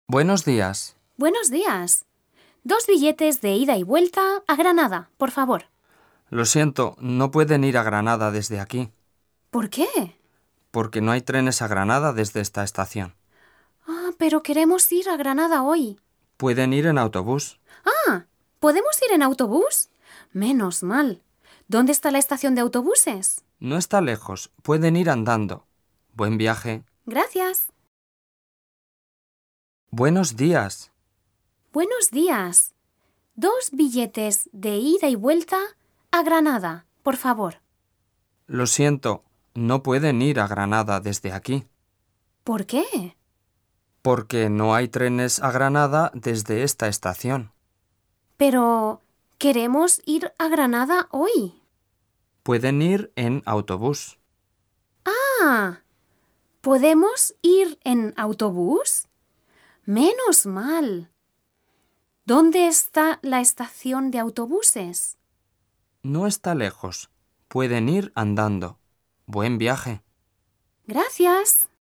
Buenos días. Buenos días. 2 billetes de ida y vuelta a Granada, por favor. Lo siento, no pueden ir a Granada desde aquí, ¿Por qué? porque no hay trenes a Granada desde esta estación. Pero queremos ir a Granada hoy. Pueden ir en autobús. ¿Podemos ir en autobús? Menos mal. ¿Dónde está la estación de autobuses? No está lejos, pueden ir andando. Buen viaje. Gracias. Buenos días. Buenos días. 2 billetes de ida y vuelta a Granada, por favor. Lo siento, no pueden ir a Granada desde aquí, ¿Por qué? porque no hay trenes a Granada desde esta estación. Pero queremos ir a Granada hoy. Pueden ir en autobús. ¿Podemos ir en autobús? Menos mal. ¿Dónde está la estación de autobuses? No está lejos, pueden ir andando. Buen viaje. Gracias.